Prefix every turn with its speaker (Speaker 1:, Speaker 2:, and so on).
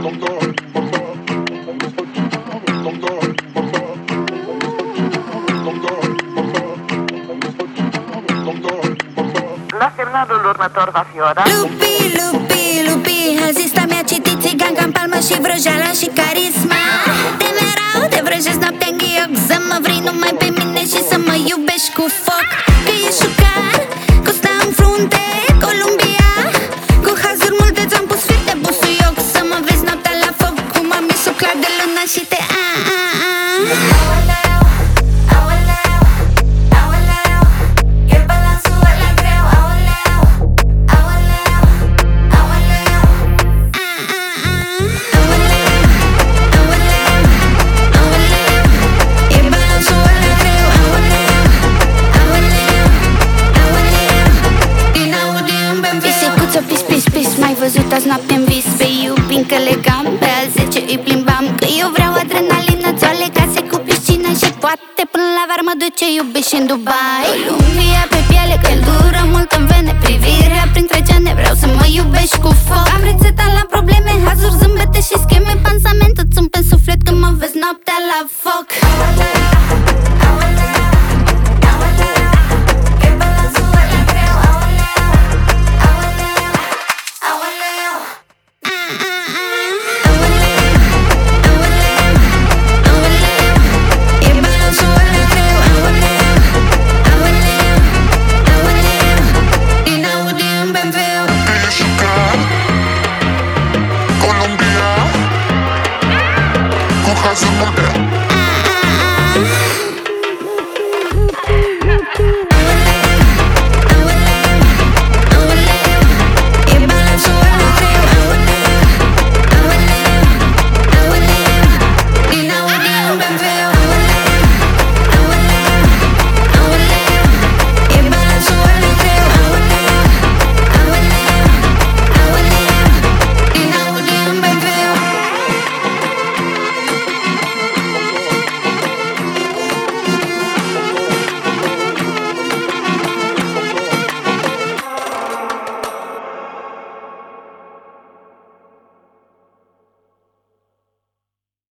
Speaker 1: La semnalul următor va fi ora
Speaker 2: Lupi, Hazista mi-a citit țiganca în palmă și vrăjeala și carisma. De merau, te vrăjesc noaptea în ghioc, să mă vrei numai pe mine și să mă iubești cu foc. Că ești șucar, cu sta în frunte, Columbia, cu hazuri multe ți-am pus fir de busuioc. Să mă vezi noaptea la foc, cum am isuclat de luna și te Mai văzut azi noapte în vis pe iubin că legam, pe al 10 îi plimbam. Că eu vreau adrenalină, țoale, case cu piscină și poate până la vară mă duce iubești în Dubai. Columbia pe piele, căldură mult în vene, privirea printre geane, vreau să mă iubești cu foc. Am rețeta la probleme,